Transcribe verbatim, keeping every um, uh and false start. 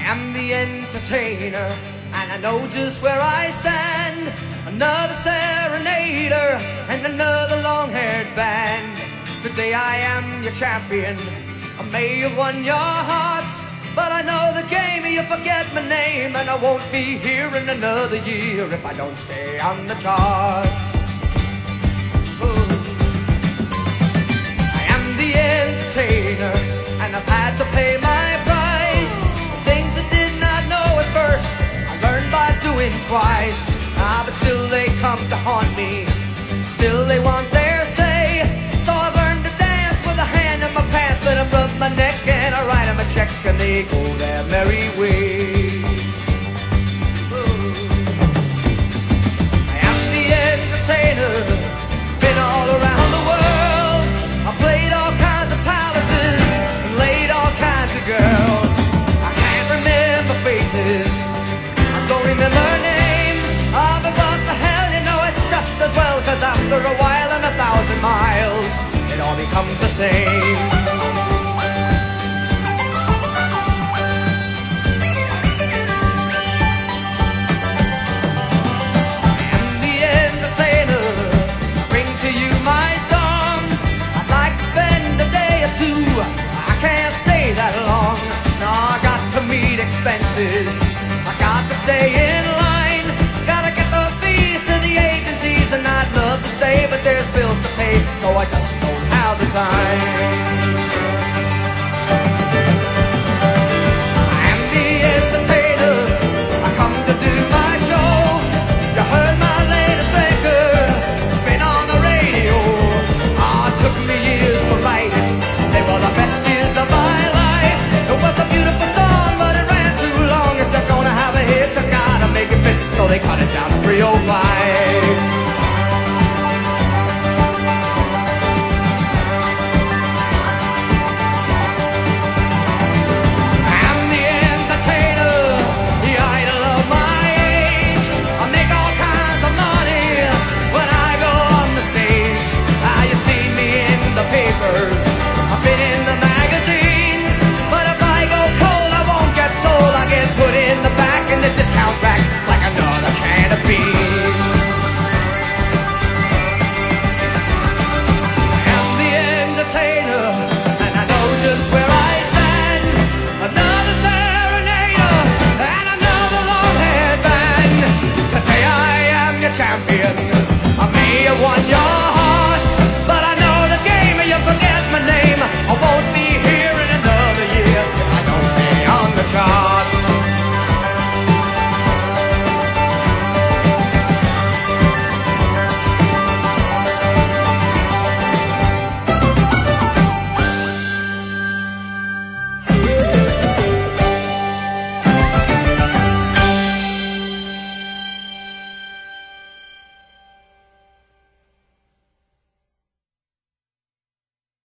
am the entertainer, and I know just where I stand. Another serenader and another long-haired band. Today I am your champion. I may have won your hearts, but I know the game. You forget my name, and I won't be here in another year if I don't stay on the charts. Ooh. I am the entertainer, and I've had to pay my price. Things I did not know at first, I learned by doing twice. Ah, but still they come to haunt me, still they want their say. So I've learned to dance with a hand in my pants, and I rub my neck and I write them a check, and they go their merry way. Ooh. I am the entertainer, been all around the world. I played all kinds of palaces and laid all kinds of girls. I can't remember faces, I don't remember names. Ah, but what the hell, you know it's just as well, 'cause after a while and a thousand miles, it all becomes the same. I am the entertainer, I bring to you my songs. I'd like to spend a day or two, I can't stay that long. No, I got to meet expenses,